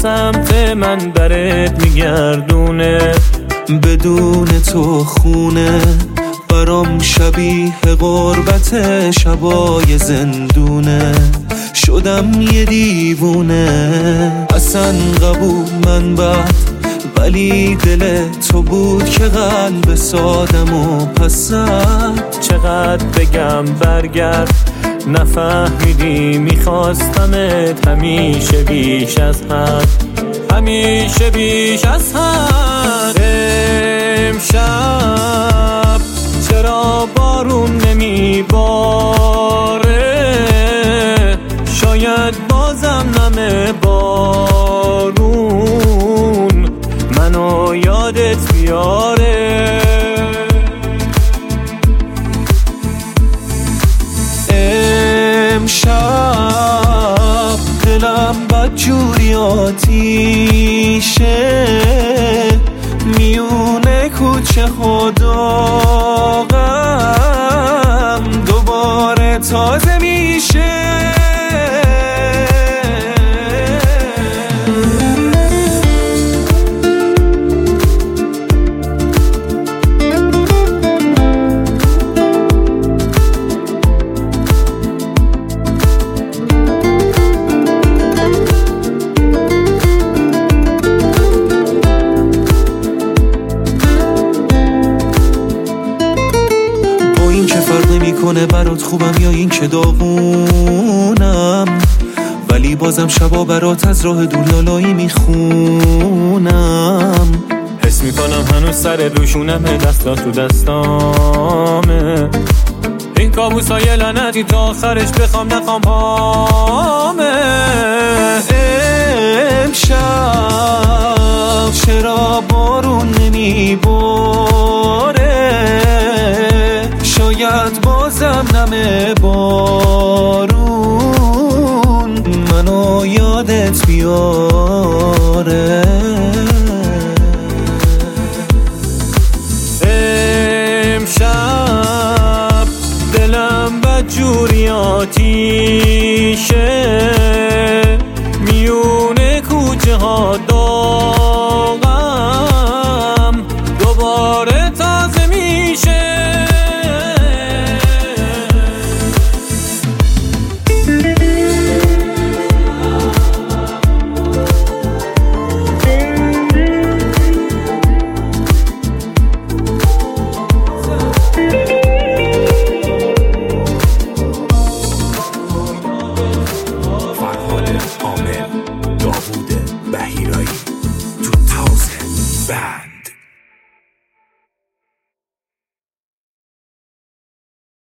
سمت من برت میگردونه. بدون تو خونه برام شبیه غربت شبای زندونه. شدم یه دیوونه اصلا قبول من بد، ولی دل تو بود که قلب سادم و پسد. چقدر بگم برگرد نفهمیدی، میخواستمت همیشه بیش از حد، همیشه بیش از حد. امشب چرا بارون نمیباره؟ شاید بازم نمه بارون منو یادت بیاره. امشب دلم بدجوری آتیشه، میونه کوچه خداغم دوباره تازه میشه. کنه برات خوبم یا این که داغونم، ولی بازم شبا برات از راه دور لالایی میخونم. حس میکنم هنوز سر روشونمه، دستات تو دستامه. این کابوسای لعنتی تا آخرش بخوام نخوام پامه. امشب چرا بارون نمیباره؟ شاید بازم نمه بارون منو یادت بیاره. امشب دلم بدجوری آتیشه، میونه کوچه ها